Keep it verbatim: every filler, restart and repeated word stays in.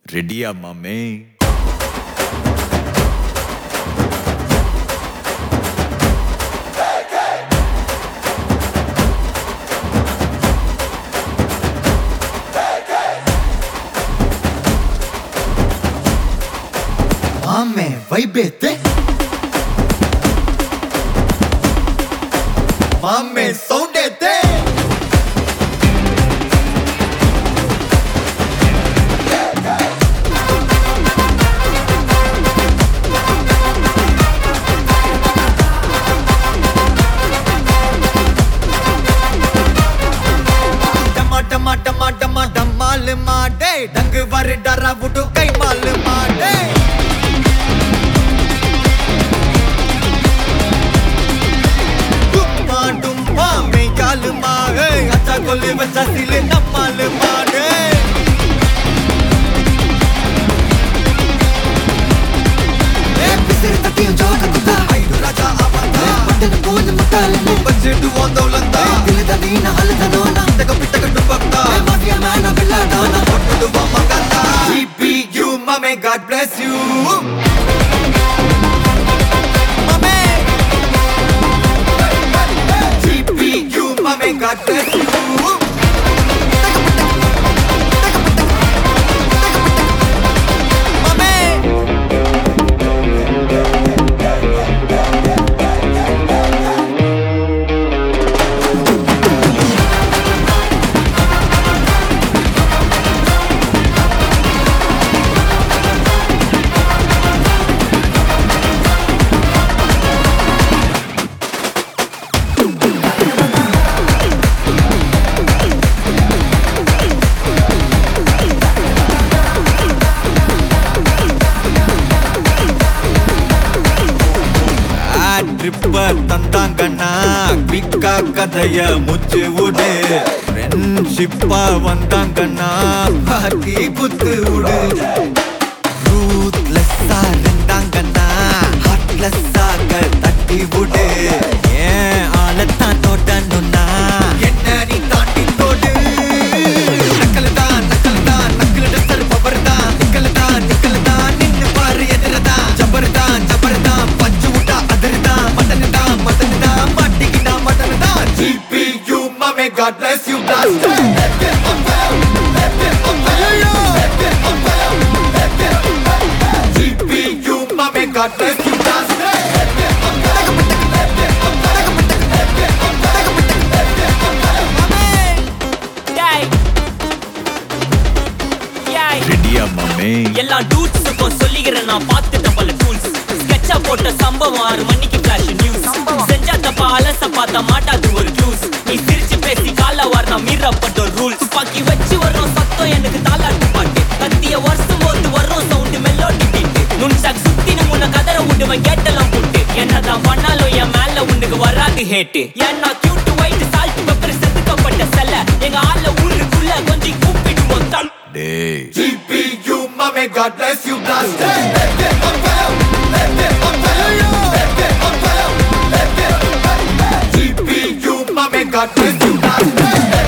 ரெடியா மாமே? மாமே வைபேத்து மாமே சவுண்டேத்து டமா டமா டமா டமா டமால் மாடே டங்கு வரு டரா புட்டு கை மால் மாடே अच्छा कोले बच्चा सिले नमाल मारे ए पिसर तकियों जोग कुत्ता आइडो राजा आवाता पटन कोन मुतालने बच्चे दुआ दौलता दिल दा दीना हल दा दोना तक पिटक टुपकता ए माफिया मैना बिल्ला दाना पट दुआ मंगता G P U mame God bless you mame G P U mame God bless you தந்தாங்கண்ணா பிக்கா கதைய முச்சு விடு ஃப்ரெண்ட்ஷிப்பா வந்தாங்கண்ணா பாட்டி குத்து விடு ரூத்லெஸ்ஸா இருந்தாங்கண்ணா ஹார்ட்லெஸ்ஸாக தட்டி விடு ஏன் ஆளத்தான் தோட்டணும்னா என்ன நீ தாண்டி தோடு நக்கல் தான் நக்கல் தான் நக்கல் டஸ்டர் பவர் தான் நிக்கல் தான் நிக்கல் தான் நின்னு பாரு எதிரதான் ஜபர் தான் ஜபர் தான் பஞ்சு விட்டா அதிர் தான் மட்டன் தான் மட்டன் தான் மாட்டிக்கிட்டா மட்டன் தான் G P U mame God bless you blaster G P U mame God bless you blaster ரெடியா மாமே? எல்லா டூட்ஸுக்கும் சொல்லிக்கிறேன் நான் பார்த்துட்ட பல டூல்ஸ் ஸ்கெட்சா போட்ட சம்பவம் ஆறு மணிக்கு ஃபிளாஷ் நியூஸ் செஞ்சா தப்பா அலச பார்த்தா மாட்டாது ஒரு ஜூஸ் நீ சிரிச்சு பேசி கால வார் நான் மீறப்பட்ட ரூல்ஸ் துப்பாக்கி வச்சு வர்றோம் சத்தம் எனக்கு தாளாட்டு பாட்டு கத்திய வருஷம் போது வர்றோம் சவுண்டு மெல்லோடி பீட்டு நுண்சாக் சுத்தினு முன்ன கதற விடுவேன் கேட்டெல்லாம் போட்டு என்னதான் பண்ணாலும் என் மேல உனக்கு வராது ஹேட்டு ஏன்னா கியூட் ஒயிட் சால்ட் பெப்பர் செதுக்கப்பட்ட செல்ல எங்க ஆள ஊருக்குள்ள கொஞ்சம் கூப்பிடுவோம் தம் டேய் G P U mame God bless you blaster G P U mame God bless you blaster